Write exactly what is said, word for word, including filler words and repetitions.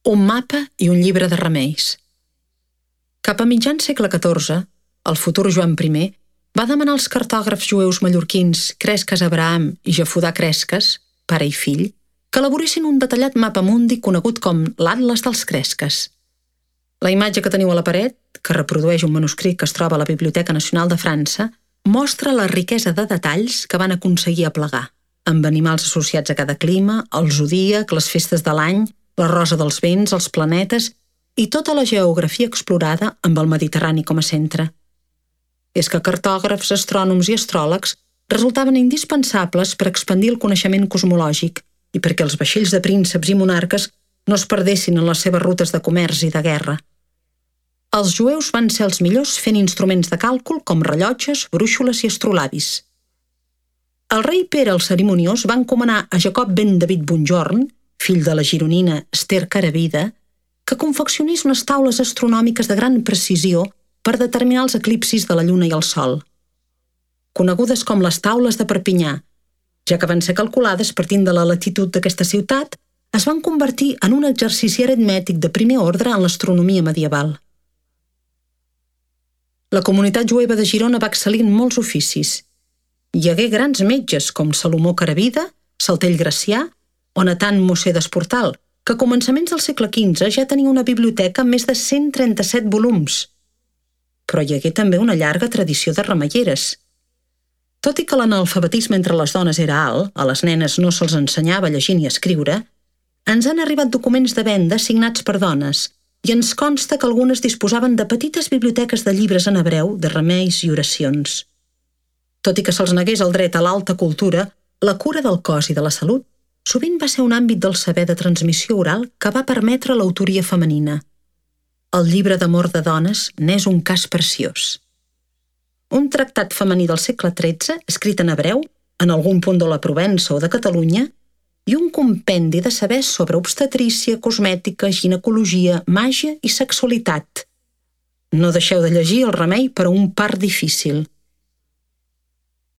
un mapa i un llibre de remeis. Cap a mitjan segle catorze, el futur Joan primer va demanar als cartògrafs jueus mallorquins Cresques Abraham i Jafudà Cresques, pare i fill, que elaboressin un detallat mapa mundi conegut com l'Atles dels Cresques. La imatge que teniu a la paret, que reprodueix un manuscrit que es troba a la Biblioteca Nacional de França, mostra la riquesa de detalls que van aconseguir aplegar, amb animals associats a cada clima, el zodíac, les festes de l'any, la rosa dels vents, els planetes i tota la geografia explorada amb el Mediterrani com a centre. És que cartògrafs, astrònoms i astròlegs resultaven indispensables per expandir el coneixement cosmològic i perquè els vaixells de prínceps i monarques no es perdessin en les seves rutes de comerç i de guerra. Els jueus van ser els millors fent instruments de càlcul com rellotges, brúixoles i astrolabis. El rei Pere el Cerimoniós va encomanar a Jacob ben David Bonjorn, fill de la gironina Ester Caravida, que confeccionés unes taules astronòmiques de gran precisió per determinar els eclipsis de la lluna i el sol. Conegudes com les taules de Perpinyà, ja que van ser calculades partint de la latitud d'aquesta ciutat, es van convertir en un exercici aritmètic de primer ordre en l'astronomia medieval. La comunitat jueva de Girona va excel·lir en molts oficis. Hi hagué grans metges com Salomó Caravida, Saltell Gracià o Natan Mosser d'Esportal, que a començaments del segle quinze ja tenia una biblioteca amb més de cent trenta-set volums. Però hi hagué també una llarga tradició de remeieres. Tot i que l'analfabetisme entre les dones era alt, a les nenes no se'ls ensenyava a llegir ni a escriure, ens han arribat documents de venda signats per dones i ens consta que algunes disposaven de petites biblioteques de llibres en hebreu, de remeis i oracions. Tot i que se'ls negués el dret a l'alta cultura, la cura del cos i de la salut sovint va ser un àmbit del saber de transmissió oral que va permetre l'autoria femenina. El llibre d'amor de dones n'és un cas preciós. Un tractat femení del segle tretze, escrit en hebreu, en algun punt de la Provença o de Catalunya, i un compendi de sabers sobre obstetrícia, cosmètica, ginecologia, màgia i sexualitat. No deixeu de llegir El remei per a un part difícil,